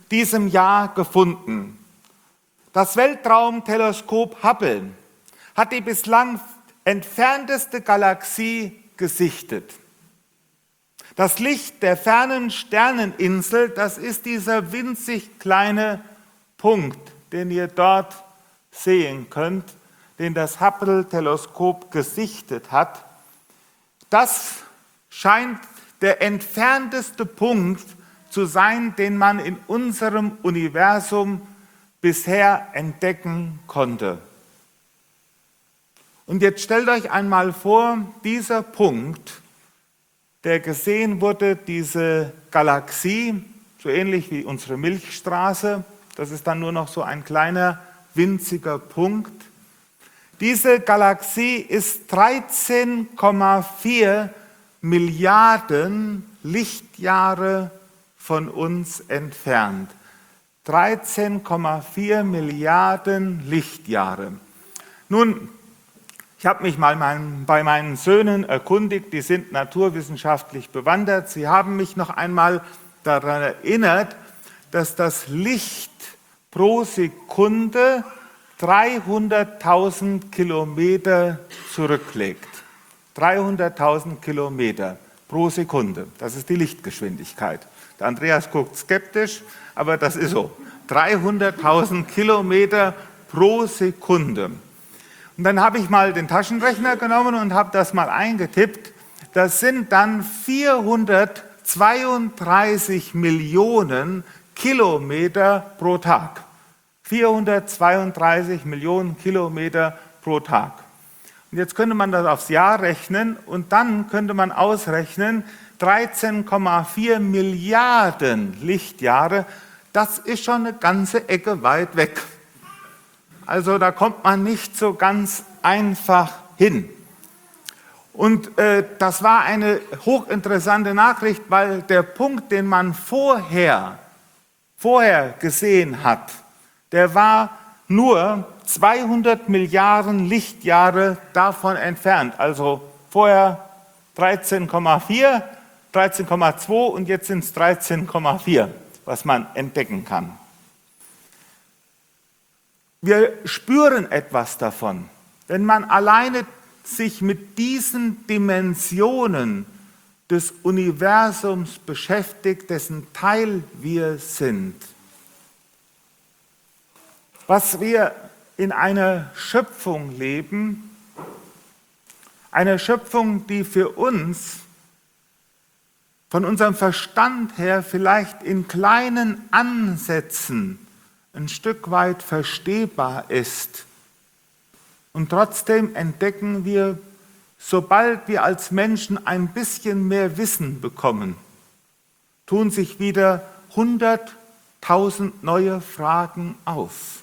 diesem Jahr gefunden. Das Weltraumteleskop Hubble hat die bislang entfernteste Galaxie gesichtet. Das Licht der fernen Sterneninsel, das ist dieser winzig kleine Punkt, den ihr dort sehen könnt, den das Hubble-Teleskop gesichtet hat. Das scheint der entfernteste Punkt zu sein, den man in unserem Universum bisher entdecken konnte. Und jetzt stellt euch einmal vor, dieser Punkt, der gesehen wurde, diese Galaxie, so ähnlich wie unsere Milchstraße, das ist dann nur noch so ein kleiner, winziger Punkt. Diese Galaxie ist 13,4 Milliarden Lichtjahre von uns entfernt. 13,4 Milliarden Lichtjahre. Nun, ich habe mich mal bei meinen Söhnen erkundigt, die sind naturwissenschaftlich bewandert. Sie haben mich noch einmal daran erinnert, dass das Licht pro Sekunde 300.000 Kilometer zurücklegt. 300.000 Kilometer pro Sekunde. Das ist die Lichtgeschwindigkeit. Der Andreas guckt skeptisch, aber das ist so. 300.000 Kilometer pro Sekunde. Und dann habe ich mal den Taschenrechner genommen und habe das mal eingetippt. Das sind dann 432 Millionen Kilometer pro Tag. 432 Millionen Kilometer pro Tag. Und jetzt könnte man das aufs Jahr rechnen und dann könnte man ausrechnen, 13,4 Milliarden Lichtjahre, das ist schon eine ganze Ecke weit weg. Also da kommt man nicht so ganz einfach hin. Und das war eine hochinteressante Nachricht, weil der Punkt, den man vorher gesehen hat, der war nur 200 Milliarden Lichtjahre davon entfernt. Also vorher 13,4, 13,2 und jetzt sind es 13,4, was man entdecken kann. Wir spüren etwas davon, wenn man alleine sich mit diesen Dimensionen des Universums beschäftigt, dessen Teil wir sind. Was wir in einer Schöpfung leben, eine Schöpfung, die für uns von unserem Verstand her vielleicht in kleinen Ansätzen ein Stück weit verstehbar ist. Und trotzdem entdecken wir, sobald wir als Menschen ein bisschen mehr Wissen bekommen, tun sich wieder 100.000 neue Fragen auf.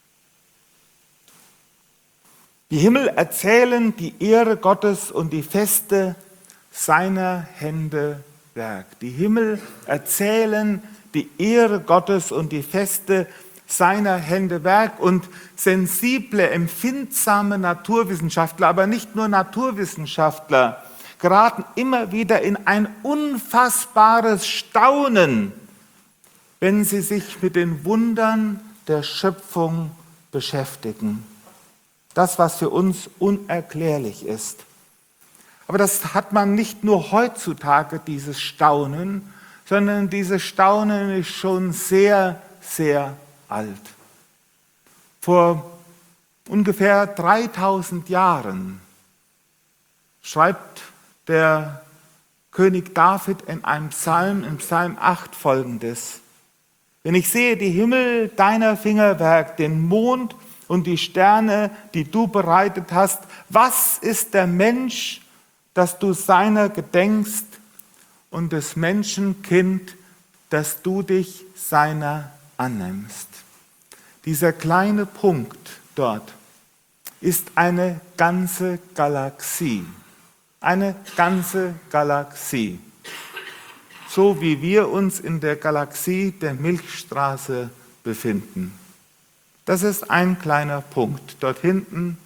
Die Himmel erzählen die Ehre Gottes und die Feste seiner Hände Werk. Die Himmel erzählen die Ehre Gottes und die Feste seiner Hände Werk. Und sensible, empfindsame Naturwissenschaftler, aber nicht nur Naturwissenschaftler, geraten immer wieder in ein unfassbares Staunen, wenn sie sich mit den Wundern der Schöpfung beschäftigen. Das, was für uns unerklärlich ist. Aber das hat man nicht nur heutzutage, dieses Staunen, sondern dieses Staunen ist schon sehr, sehr alt. Vor ungefähr 3000 Jahren schreibt der König David in einem Psalm, im Psalm 8 folgendes: Wenn ich sehe die Himmel deiner Fingerwerk, den Mond und die Sterne, die du bereitet hast, was ist der Mensch, dass du seiner gedenkst, und des Menschen Kind, dass du dich seiner annimmst? Dieser kleine Punkt dort ist eine ganze Galaxie. Eine ganze Galaxie. So wie wir uns in der Galaxie der Milchstraße befinden. Das ist ein kleiner Punkt. Dort hinten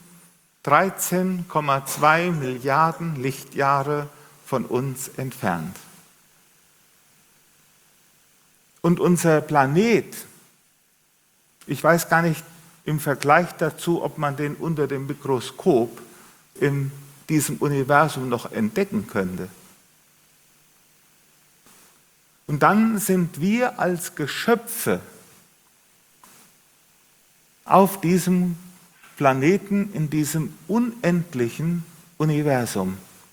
13,2 Milliarden Lichtjahre von uns entfernt. Und unser Planet, ich weiß gar nicht im Vergleich dazu, ob man den unter dem Mikroskop in diesem Universum noch entdecken könnte. Und dann sind wir als Geschöpfe auf diesem Planeten, in diesem unendlichen Universum.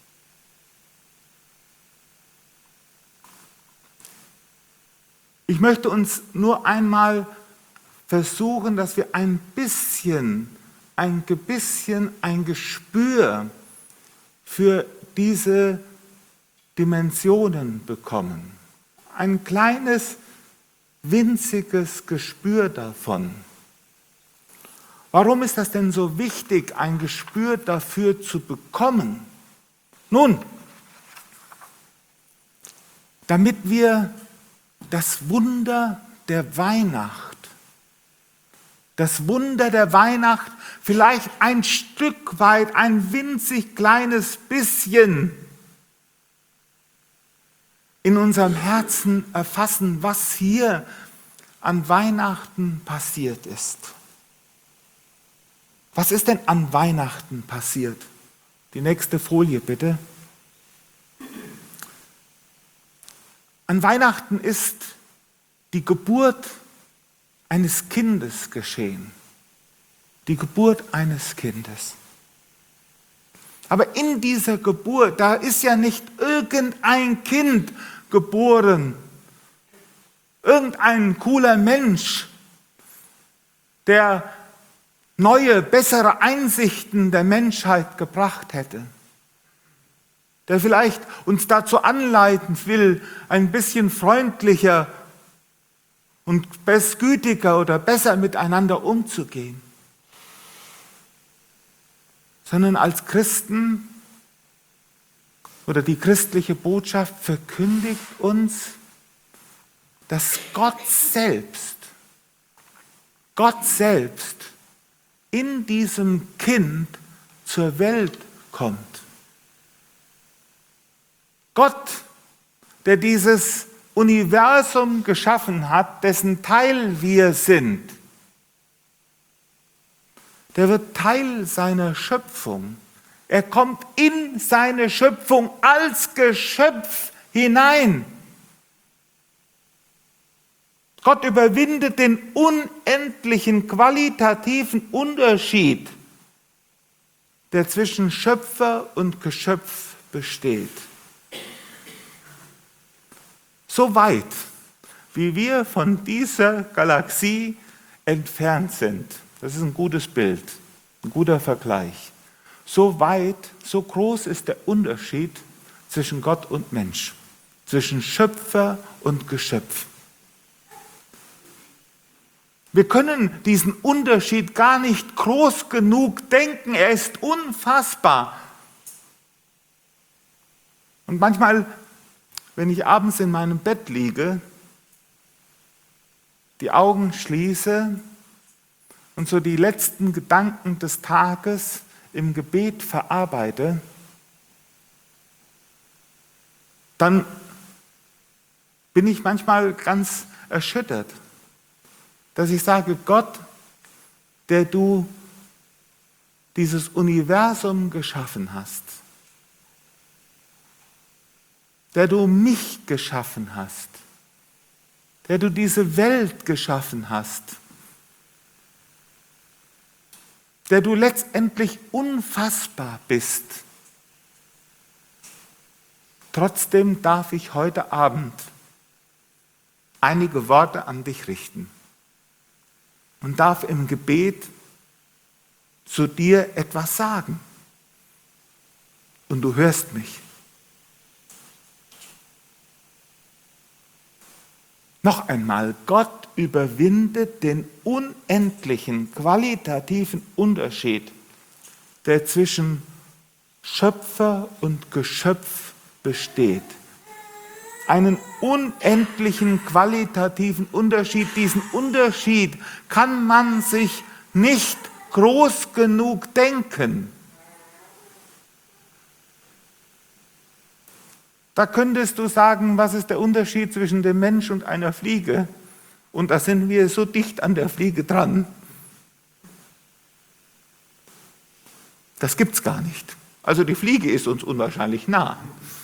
Ich möchte uns nur einmal versuchen, dass wir ein Gespür für diese Dimensionen bekommen. Ein kleines, winziges Gespür davon. Warum ist das denn so wichtig, ein Gespür dafür zu bekommen? Nun, damit wir das Wunder der Weihnacht vielleicht ein Stück weit, ein winzig kleines bisschen in unserem Herzen erfassen, was hier an Weihnachten passiert ist. Was ist denn an Weihnachten passiert? Die nächste Folie bitte. An Weihnachten ist die Geburt eines Kindes geschehen. Die Geburt eines Kindes. Aber in dieser Geburt, da ist ja nicht irgendein Kind geboren, irgendein cooler Mensch, der neue, bessere Einsichten der Menschheit gebracht hätte, der vielleicht uns dazu anleiten will, ein bisschen freundlicher und gütiger oder besser miteinander umzugehen. Sondern als Christen oder die christliche Botschaft verkündigt uns, dass Gott selbst in diesem Kind zur Welt kommt. Gott, der dieses Universum geschaffen hat, dessen Teil wir sind, der wird Teil seiner Schöpfung. Er kommt in seine Schöpfung als Geschöpf hinein. Gott überwindet den unendlichen qualitativen Unterschied, der zwischen Schöpfer und Geschöpf besteht. So weit, wie wir von dieser Galaxie entfernt sind, das ist ein gutes Bild, ein guter Vergleich. So weit, so groß ist der Unterschied zwischen Gott und Mensch, zwischen Schöpfer und Geschöpf. Wir können diesen Unterschied gar nicht groß genug denken, er ist unfassbar. Und manchmal, wenn ich abends in meinem Bett liege, die Augen schließe und so die letzten Gedanken des Tages im Gebet verarbeite, dann bin ich manchmal ganz erschüttert, dass ich sage, Gott, der du dieses Universum geschaffen hast, der du mich geschaffen hast, der du diese Welt geschaffen hast, der du letztendlich unfassbar bist. Trotzdem darf ich heute Abend einige Worte an dich richten und darf im Gebet zu dir etwas sagen. Und du hörst mich. Noch einmal, Gott überwindet den unendlichen qualitativen Unterschied, der zwischen Schöpfer und Geschöpf besteht. Einen unendlichen qualitativen Unterschied. Diesen Unterschied kann man sich nicht groß genug denken. Da könntest du sagen, was ist der Unterschied zwischen dem Mensch und einer Fliege? Und da sind wir so dicht an der Fliege dran. Das gibt's gar nicht. Also die Fliege ist uns unwahrscheinlich nah.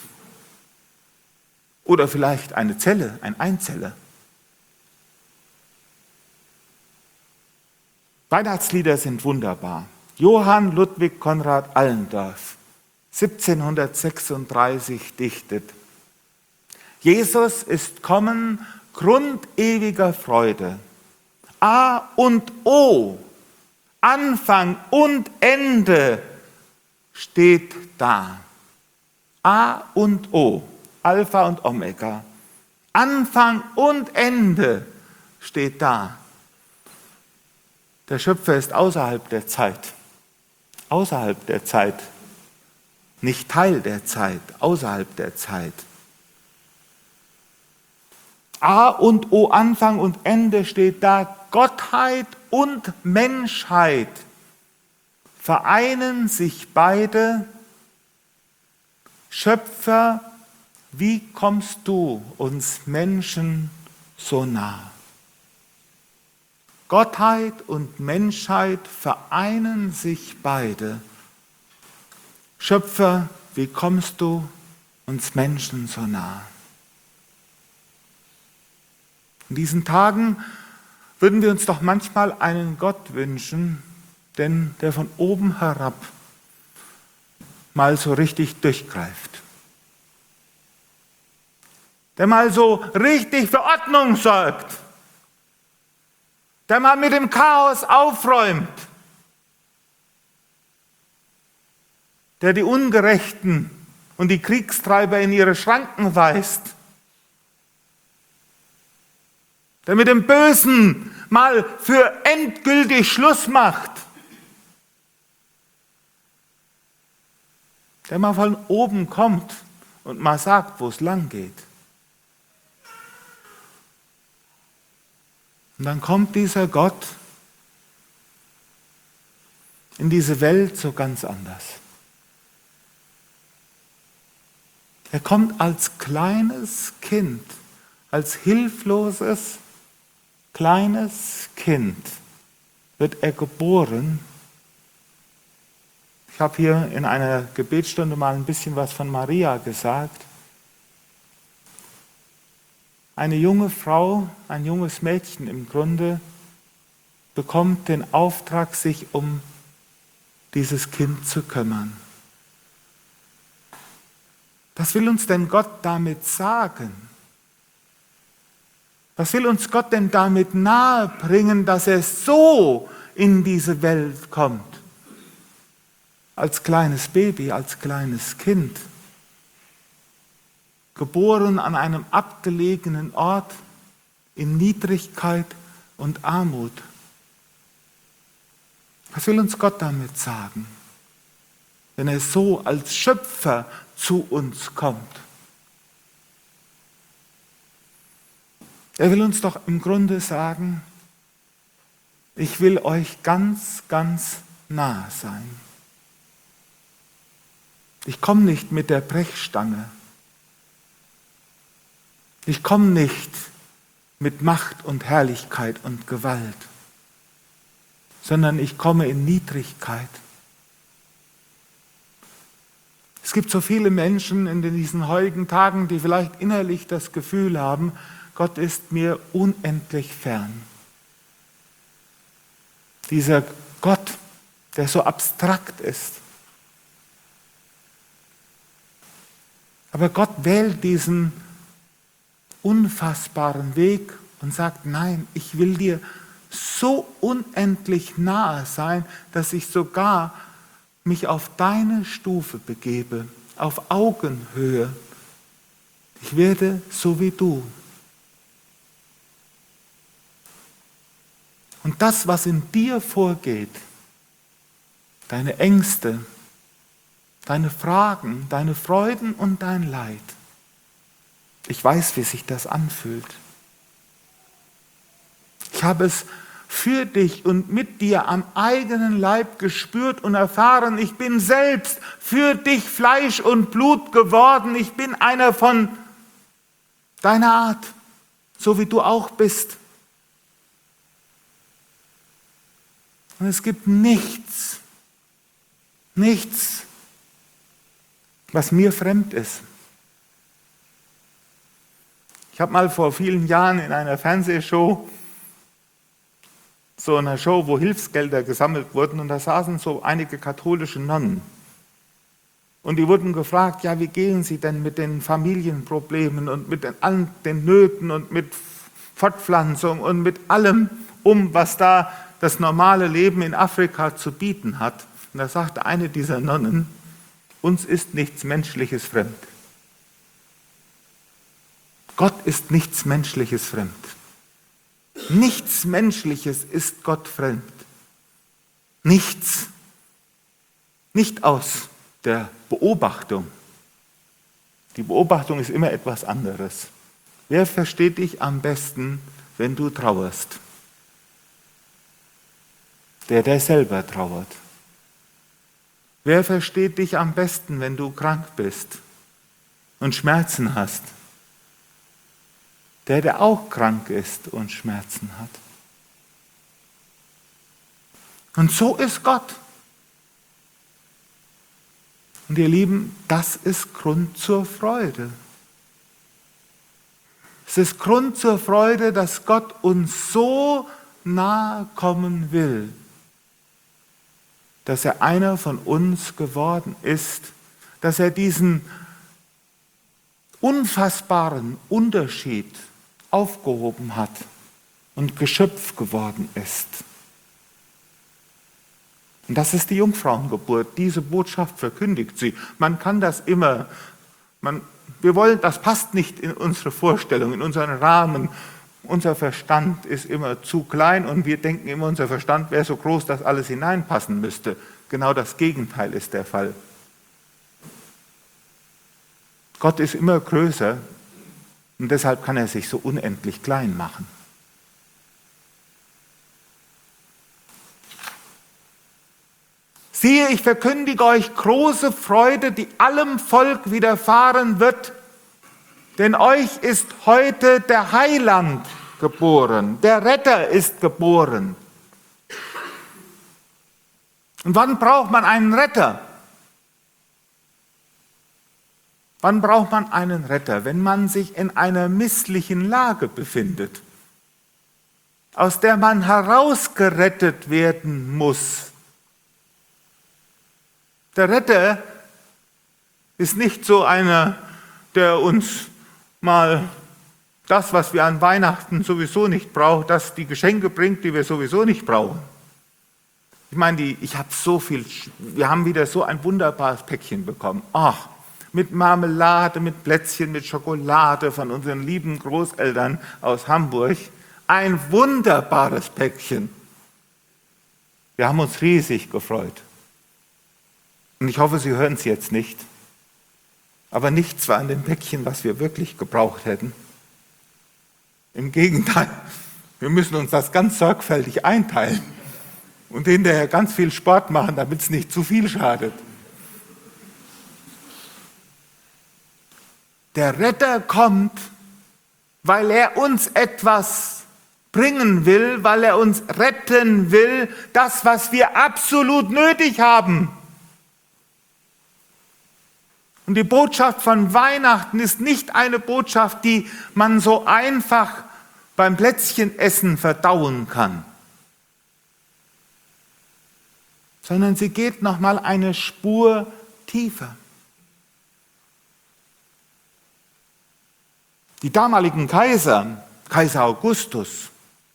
Oder vielleicht eine Zelle, ein Einzeller. Weihnachtslieder sind wunderbar. Johann Ludwig Konrad Allendorf, 1736 dichtet: Jesus ist kommen, Grund ewiger Freude. A und O, Anfang und Ende steht da. A und O, Alpha und Omega. Anfang und Ende steht da. Der Schöpfer ist außerhalb der Zeit. Außerhalb der Zeit. Nicht Teil der Zeit, außerhalb der Zeit. A und O, Anfang und Ende steht da. Gottheit und Menschheit vereinen sich beide. Schöpfer, wie kommst du uns Menschen so nah? Gottheit und Menschheit vereinen sich beide. Schöpfer, wie kommst du uns Menschen so nah? In diesen Tagen würden wir uns doch manchmal einen Gott wünschen, denn der von oben herab mal so richtig durchgreift. Der mal so richtig für Ordnung sorgt. Der mal mit dem Chaos aufräumt. Der die Ungerechten und die Kriegstreiber in ihre Schranken weist. Der mit dem Bösen mal für endgültig Schluss macht. Der mal von oben kommt und mal sagt, wo es lang geht. Und dann kommt dieser Gott in diese Welt so ganz anders. Er kommt als kleines Kind, als hilfloses, kleines Kind wird er geboren. Ich habe hier in einer Gebetsstunde mal ein bisschen was von Maria gesagt. Eine junge Frau, ein junges Mädchen im Grunde, bekommt den Auftrag, sich um dieses Kind zu kümmern. Was will uns denn Gott damit sagen? Was will uns Gott denn damit nahebringen, dass er so in diese Welt kommt? Als kleines Baby, als kleines Kind. Geboren an einem abgelegenen Ort in Niedrigkeit und Armut. Was will uns Gott damit sagen, wenn er so als Schöpfer zu uns kommt? Er will uns doch im Grunde sagen, ich will euch ganz, ganz nah sein. Ich komme nicht mit der Brechstange. Ich komme nicht mit Macht und Herrlichkeit und Gewalt, sondern ich komme in Niedrigkeit. Es gibt so viele Menschen in diesen heutigen Tagen, die vielleicht innerlich das Gefühl haben, Gott ist mir unendlich fern. Dieser Gott, der so abstrakt ist. Aber Gott wählt diesen unfassbaren Weg und sagt, nein, ich will dir so unendlich nahe sein, dass ich sogar mich auf deine Stufe begebe, auf Augenhöhe. Ich werde so wie du. Und das, was in dir vorgeht, deine Ängste, deine Fragen, deine Freuden und dein Leid, ich weiß, wie sich das anfühlt. Ich habe es für dich und mit dir am eigenen Leib gespürt und erfahren, ich bin selbst für dich Fleisch und Blut geworden, ich bin einer von deiner Art, so wie du auch bist. Und es gibt nichts, was mir fremd ist. Ich habe mal vor vielen Jahren in einer Fernsehshow, so einer Show, wo Hilfsgelder gesammelt wurden, und da saßen so einige katholische Nonnen. Und die wurden gefragt, ja, wie gehen Sie denn mit den Familienproblemen und mit allen den Nöten und mit Fortpflanzung und mit allem um, was da das normale Leben in Afrika zu bieten hat. Und da sagte eine dieser Nonnen, uns ist nichts Menschliches fremd. Gott ist nichts Menschliches fremd. Nichts Menschliches ist Gott fremd. Nichts. Nicht aus der Beobachtung. Die Beobachtung ist immer etwas anderes. Wer versteht dich am besten, wenn du trauerst? Der selber trauert. Wer versteht dich am besten, wenn du krank bist und Schmerzen hast? Der auch krank ist und Schmerzen hat. Und so ist Gott. Und ihr Lieben, das ist Grund zur Freude. Es ist Grund zur Freude, dass Gott uns so nahe kommen will, dass er einer von uns geworden ist, dass er diesen unfassbaren Unterschied aufgehoben hat und Geschöpf geworden ist. Und das ist die Jungfrauengeburt. Diese Botschaft verkündigt sie. Man kann das immer, das passt nicht in unsere Vorstellung, in unseren Rahmen. Unser Verstand ist immer zu klein und wir denken immer, unser Verstand wäre so groß, dass alles hineinpassen müsste. Genau das Gegenteil ist der Fall. Gott ist immer größer und deshalb kann er sich so unendlich klein machen. Siehe, ich verkündige euch große Freude, die allem Volk widerfahren wird, denn euch ist heute der Heiland geboren, der Retter ist geboren. Und wann braucht man einen Retter? Wann braucht man einen Retter? Wenn man sich in einer misslichen Lage befindet, aus der man herausgerettet werden muss. Der Retter ist nicht so einer, der uns mal das, was wir an Weihnachten sowieso nicht brauchen, das die Geschenke bringt, die wir sowieso nicht brauchen. Ich meine, wir haben wieder so ein wunderbares Päckchen bekommen. Ach, mit Marmelade, mit Plätzchen, mit Schokolade von unseren lieben Großeltern aus Hamburg. Ein wunderbares Päckchen. Wir haben uns riesig gefreut. Und ich hoffe, Sie hören es jetzt nicht. Aber nichts war an dem Päckchen, was wir wirklich gebraucht hätten. Im Gegenteil, wir müssen uns das ganz sorgfältig einteilen und hinterher ganz viel Sport machen, damit es nicht zu viel schadet. Der Retter kommt, weil er uns etwas bringen will, weil er uns retten will, das, was wir absolut nötig haben. Und die Botschaft von Weihnachten ist nicht eine Botschaft, die man so einfach beim Plätzchenessen verdauen kann, sondern sie geht noch mal eine Spur tiefer. Die damaligen Kaiser Augustus,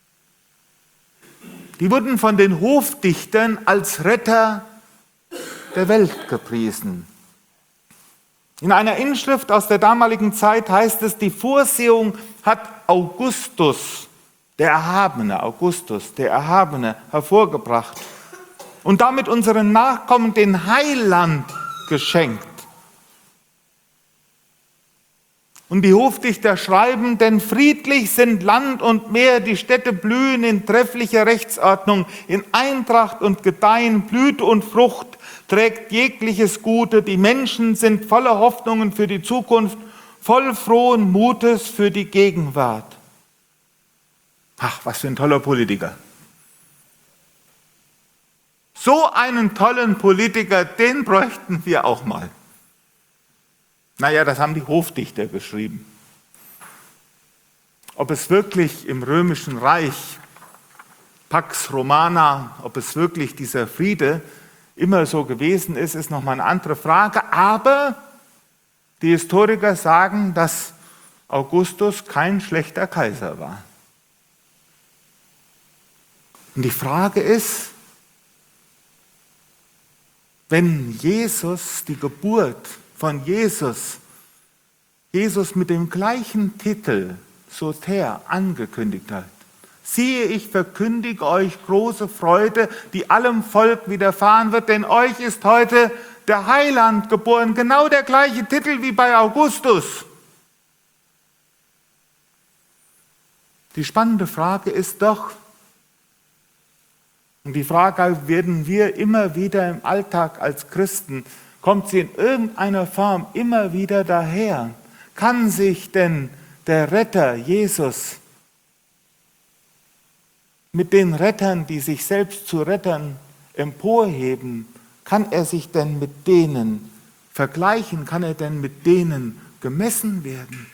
die wurden von den Hofdichtern als Retter der Welt gepriesen. In einer Inschrift aus der damaligen Zeit heißt es, die Vorsehung hat Augustus, der Erhabene, hervorgebracht und damit unseren Nachkommen den Heiland geschenkt. Und die Hofdichter schreiben, denn friedlich sind Land und Meer, die Städte blühen in trefflicher Rechtsordnung, in Eintracht und Gedeihen, Blüte und Frucht trägt jegliches Gute, die Menschen sind voller Hoffnungen für die Zukunft, voll frohen Mutes für die Gegenwart. Ach, was für ein toller Politiker. So einen tollen Politiker, den bräuchten wir auch mal. Naja, das haben die Hofdichter geschrieben. Ob es wirklich im Römischen Reich, Pax Romana, ob es wirklich dieser Friede immer so gewesen ist, ist nochmal eine andere Frage. Aber die Historiker sagen, dass Augustus kein schlechter Kaiser war. Und die Frage ist, wenn Jesus, die Geburt von Jesus mit dem gleichen Titel Soter angekündigt hat. Siehe, ich verkündige euch große Freude, die allem Volk widerfahren wird, denn euch ist heute der Heiland geboren. Genau der gleiche Titel wie bei Augustus. Die spannende Frage ist doch, und die Frage werden wir immer wieder im Alltag als Christen, kommt sie in irgendeiner Form immer wieder daher? Kann sich denn der Retter Jesus mit den Rettern, die sich selbst zu Rettern emporheben, kann er sich denn mit denen vergleichen? Kann er denn mit denen gemessen werden?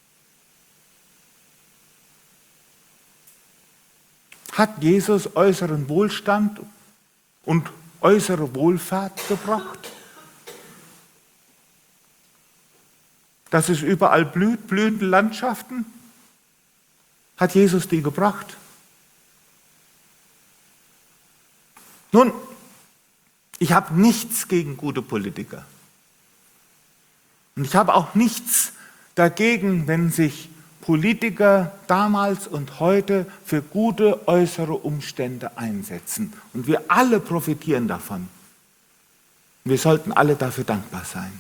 Hat Jesus äußeren Wohlstand und äußere Wohlfahrt gebracht? Dass es überall blüht, blühende Landschaften? Hat Jesus die gebracht? Nun, ich habe nichts gegen gute Politiker. Und ich habe auch nichts dagegen, wenn sich Politiker damals und heute für gute äußere Umstände einsetzen. Und wir alle profitieren davon. Wir sollten alle dafür dankbar sein.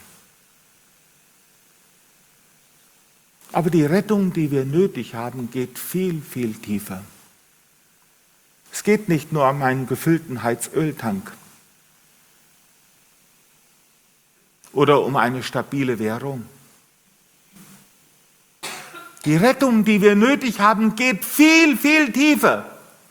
Aber die Rettung, die wir nötig haben, geht viel, viel tiefer. Es geht nicht nur um einen gefüllten Heizöltank oder um eine stabile Währung. Die Rettung, die wir nötig haben, geht viel, viel tiefer.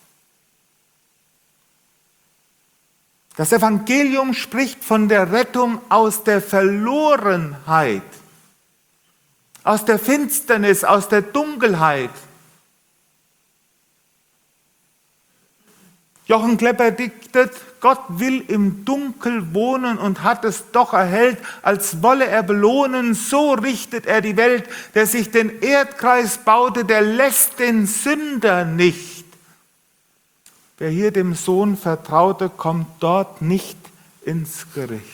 Das Evangelium spricht von der Rettung aus der Verlorenheit, aus der Finsternis, aus der Dunkelheit. Jochen Klepper diktet, Gott will im Dunkel wohnen und hat es doch erhellt, als wolle er belohnen, so richtet er die Welt, der sich den Erdkreis baute, der lässt den Sünder nicht. Wer hier dem Sohn vertraute, kommt dort nicht ins Gericht.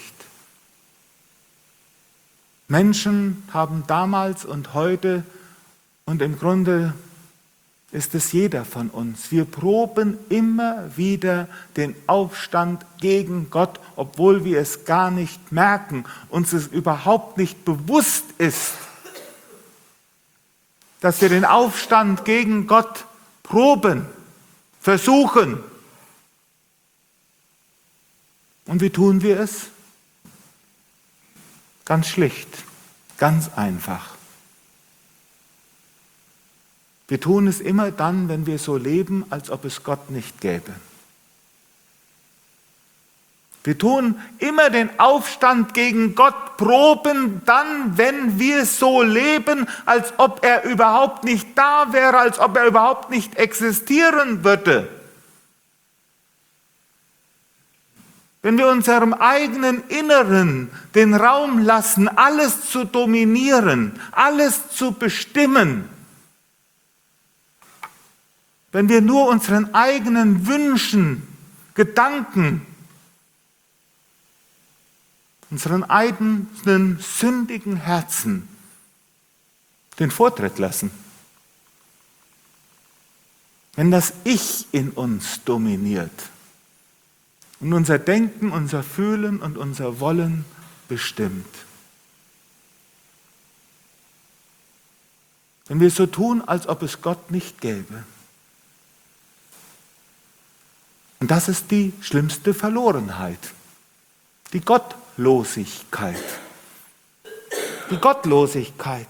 Menschen haben damals und heute, und im Grunde ist es jeder von uns, wir proben immer wieder den Aufstand gegen Gott, obwohl wir es gar nicht merken, uns es überhaupt nicht bewusst ist, dass wir den Aufstand gegen Gott proben, versuchen. Und wie tun wir es? Ganz schlicht, ganz einfach. Wir tun es immer dann, wenn wir so leben, als ob es Gott nicht gäbe. Wir tun immer den Aufstand gegen Gott proben, dann, wenn wir so leben, als ob er überhaupt nicht da wäre, als ob er überhaupt nicht existieren würde. Wenn wir unserem eigenen Inneren den Raum lassen, alles zu dominieren, alles zu bestimmen, wenn wir nur unseren eigenen Wünschen, Gedanken, unseren eigenen sündigen Herzen den Vortritt lassen, wenn das Ich in uns dominiert und unser Denken, unser Fühlen und unser Wollen bestimmt, Wenn wir so tun, als ob es Gott nicht gäbe. Und das ist die schlimmste Verlorenheit. Die Gottlosigkeit. Die Gottlosigkeit.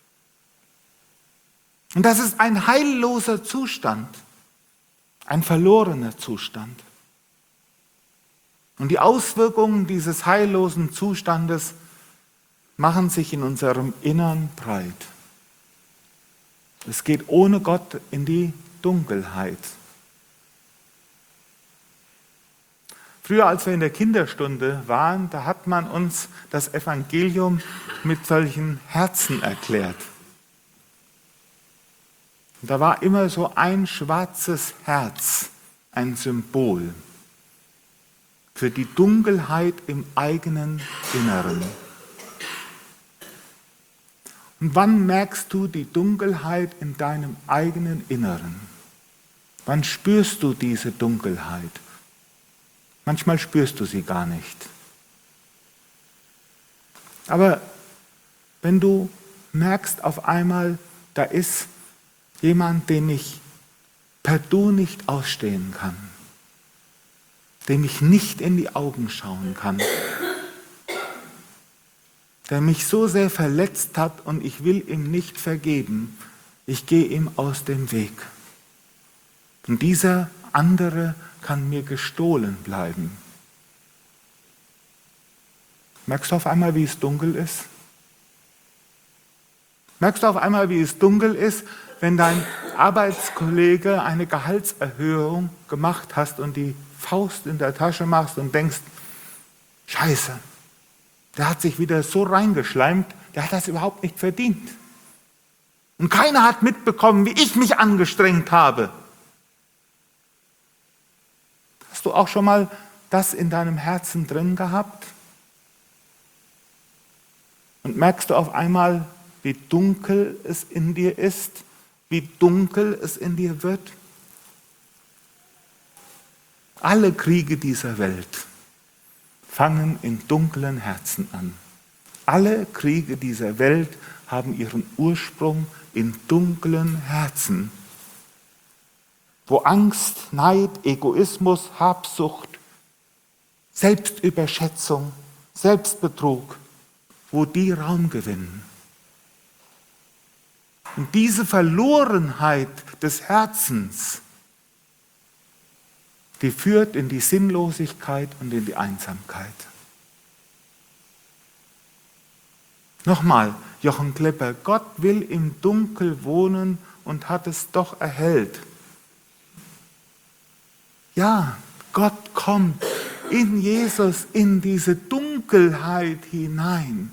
Und das ist ein heilloser Zustand, ein verlorener Zustand. Und die Auswirkungen dieses heillosen Zustandes machen sich in unserem Innern breit. Es geht ohne Gott in die Dunkelheit. Früher, als wir in der Kinderstunde waren, da hat man uns das Evangelium mit solchen Herzen erklärt. Und da war immer so ein schwarzes Herz, ein Symbol für die Dunkelheit im eigenen Inneren. Und wann merkst du die Dunkelheit in deinem eigenen Inneren? Wann spürst du diese Dunkelheit? Manchmal spürst du sie gar nicht. Aber wenn du merkst auf einmal, da ist jemand, den ich per Du nicht ausstehen kann, dem ich nicht in die Augen schauen kann, der mich so sehr verletzt hat und ich will ihm nicht vergeben, ich gehe ihm aus dem Weg. Und dieser andere kann mir gestohlen bleiben. Merkst du auf einmal, wie es dunkel ist? Merkst du auf einmal, wie es dunkel ist, wenn dein Arbeitskollege eine Gehaltserhöhung gemacht hast und die Faust in der Tasche machst und denkst, Scheiße, der hat sich wieder so reingeschleimt, der hat das überhaupt nicht verdient. Und keiner hat mitbekommen, wie ich mich angestrengt habe. Hast du auch schon mal das in deinem Herzen drin gehabt? Und merkst du auf einmal, wie dunkel es in dir ist, wie dunkel es in dir wird? Alle Kriege dieser Welt fangen in dunklen Herzen an. Alle Kriege dieser Welt haben ihren Ursprung in dunklen Herzen, wo Angst, Neid, Egoismus, Habsucht, Selbstüberschätzung, Selbstbetrug, wo die Raum gewinnen. Und diese Verlorenheit des Herzens, die führt in die Sinnlosigkeit und in die Einsamkeit. Nochmal, Jochen Klepper, Gott will im Dunkel wohnen und hat es doch erhellt. Ja, Gott kommt in Jesus in diese Dunkelheit hinein.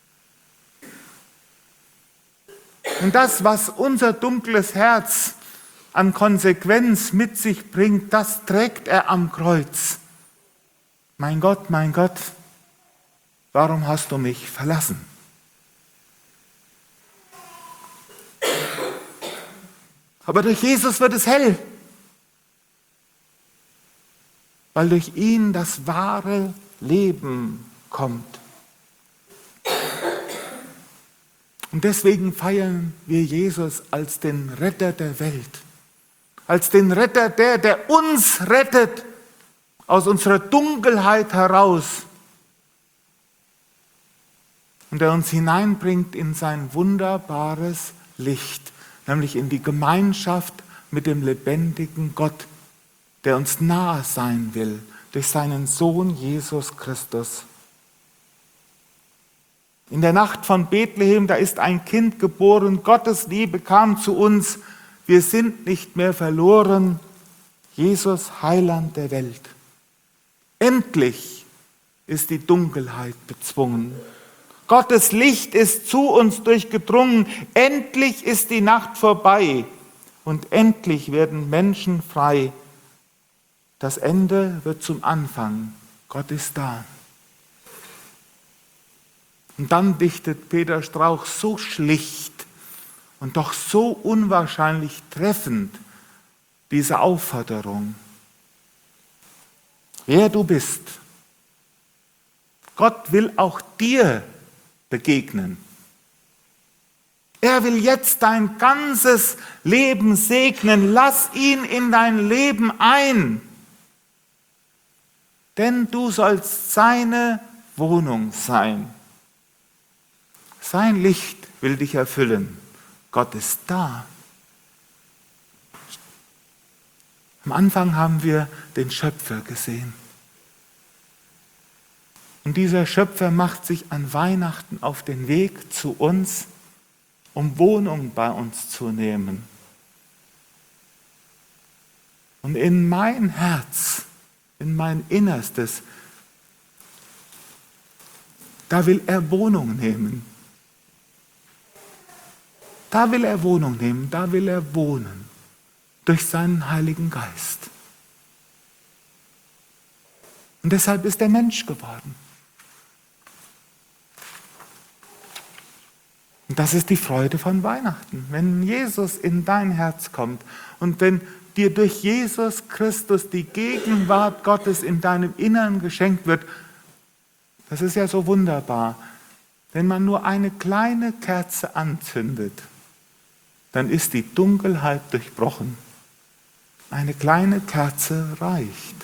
Und das, was unser dunkles Herz an Konsequenz mit sich bringt, das trägt er am Kreuz. Mein Gott, warum hast du mich verlassen? Aber durch Jesus wird es hell, weil durch ihn das wahre Leben kommt. Und deswegen feiern wir Jesus als den Retter der Welt, als den Retter, der uns rettet aus unserer Dunkelheit heraus und der uns hineinbringt in sein wunderbares Licht, nämlich in die Gemeinschaft mit dem lebendigen Gott, der uns nahe sein will durch seinen Sohn Jesus Christus. In der Nacht von Bethlehem, da ist ein Kind geboren, Gottes Liebe kam zu uns, wir sind nicht mehr verloren, Jesus, Heiland der Welt. Endlich ist die Dunkelheit bezwungen. Gottes Licht ist zu uns durchgedrungen, endlich ist die Nacht vorbei und endlich werden Menschen frei. Das Ende wird zum Anfang. Gott ist da. Und dann dichtet Peter Strauch so schlicht und doch so unwahrscheinlich treffend diese Aufforderung. Wer du bist, Gott will auch dir begegnen. Er will jetzt dein ganzes Leben segnen. Lass ihn in dein Leben ein. Denn du sollst seine Wohnung sein. Sein Licht will dich erfüllen. Gott ist da. Am Anfang haben wir den Schöpfer gesehen. Und dieser Schöpfer macht sich an Weihnachten auf den Weg zu uns, um Wohnung bei uns zu nehmen. Und in mein Herz, in mein Innerstes, da will er Wohnung nehmen. Da will er Wohnung nehmen, da will er wohnen. Durch seinen Heiligen Geist. Und deshalb ist er Mensch geworden. Und das ist die Freude von Weihnachten, wenn Jesus in dein Herz kommt und wenn dir durch Jesus Christus die Gegenwart Gottes in deinem Innern geschenkt wird. Das ist ja so wunderbar. Wenn man nur eine kleine Kerze anzündet, dann ist die Dunkelheit durchbrochen. Eine kleine Kerze reicht.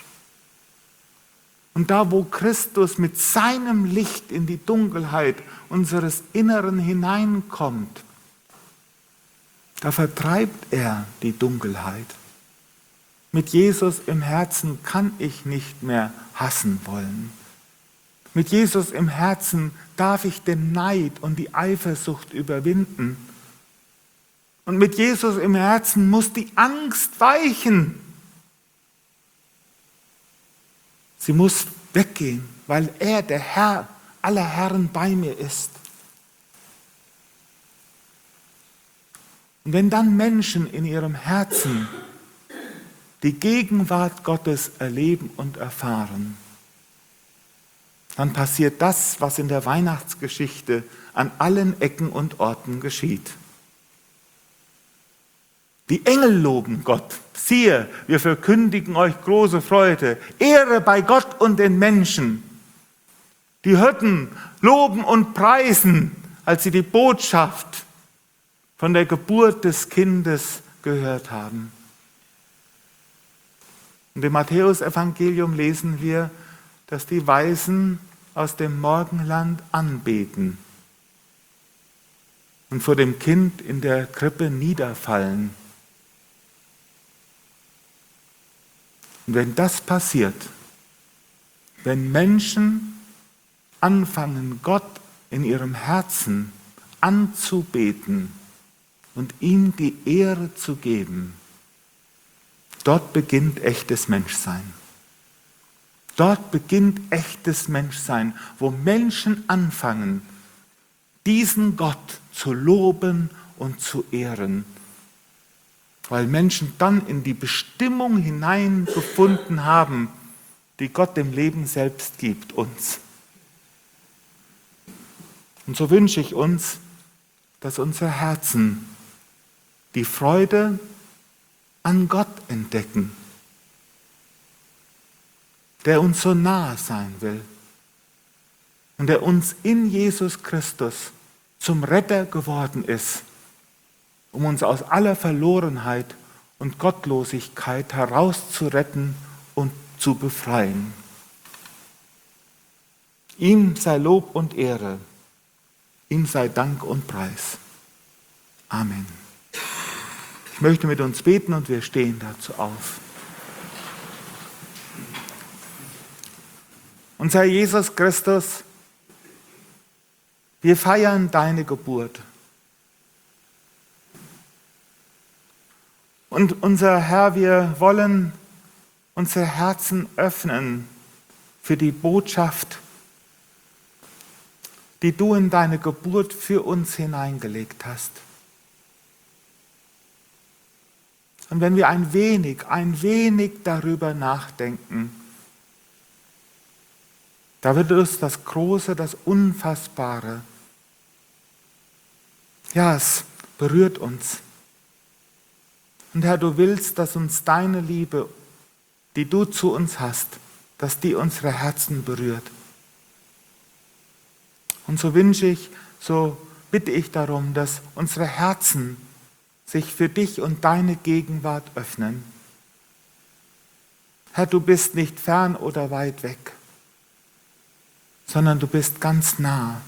Und da, wo Christus mit seinem Licht in die Dunkelheit unseres Inneren hineinkommt, da vertreibt er die Dunkelheit. Mit Jesus im Herzen kann ich nicht mehr hassen wollen. Mit Jesus im Herzen darf ich den Neid und die Eifersucht überwinden. Und mit Jesus im Herzen muss die Angst weichen. Sie muss weggehen, weil er, der Herr aller Herren, bei mir ist. Und wenn dann Menschen in ihrem Herzen die Gegenwart Gottes erleben und erfahren, dann passiert das, was in der Weihnachtsgeschichte an allen Ecken und Orten geschieht. Die Engel loben Gott. Siehe, wir verkündigen euch große Freude, Ehre bei Gott und den Menschen. Die Hirten loben und preisen, als sie die Botschaft von der Geburt des Kindes gehört haben. Und im Matthäusevangelium lesen wir, dass die Weisen aus dem Morgenland anbeten und vor dem Kind in der Krippe niederfallen. Und wenn das passiert, wenn Menschen anfangen, Gott in ihrem Herzen anzubeten und ihm die Ehre zu geben, dort beginnt echtes Menschsein. Dort beginnt echtes Menschsein, wo Menschen anfangen, diesen Gott zu loben und zu ehren. Weil Menschen dann in die Bestimmung hineingefunden haben, die Gott dem Leben selbst gibt, uns. Und so wünsche ich uns, dass unsere Herzen die Freude an Gott entdecken, der uns so nahe sein will und der uns in Jesus Christus zum Retter geworden ist, um uns aus aller Verlorenheit und Gottlosigkeit herauszuretten und zu befreien. Ihm sei Lob und Ehre, ihm sei Dank und Preis. Amen. Ich möchte mit uns beten und wir stehen dazu auf. Unser Jesus Christus, wir feiern deine Geburt. Und unser Herr, wir wollen unsere Herzen öffnen für die Botschaft, die du in deine Geburt für uns hineingelegt hast. Und wenn wir ein wenig darüber nachdenken, da wird uns das Große, das Unfassbare, ja, es berührt uns. Und Herr, du willst, dass uns deine Liebe, die du zu uns hast, dass die unsere Herzen berührt. Und so wünsche ich, so bitte ich darum, dass unsere Herzen sich für dich und deine Gegenwart öffnen. Herr, du bist nicht fern oder weit weg, sondern du bist ganz nah.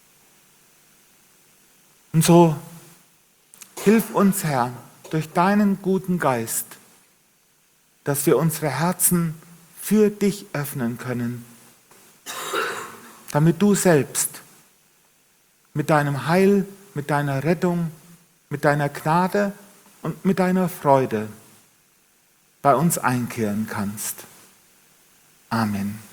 Und so hilf uns, Herr, durch deinen guten Geist, dass wir unsere Herzen für dich öffnen können, damit du selbst mit deinem Heil, mit deiner Rettung, mit deiner Gnade und mit deiner Freude bei uns einkehren kannst. Amen.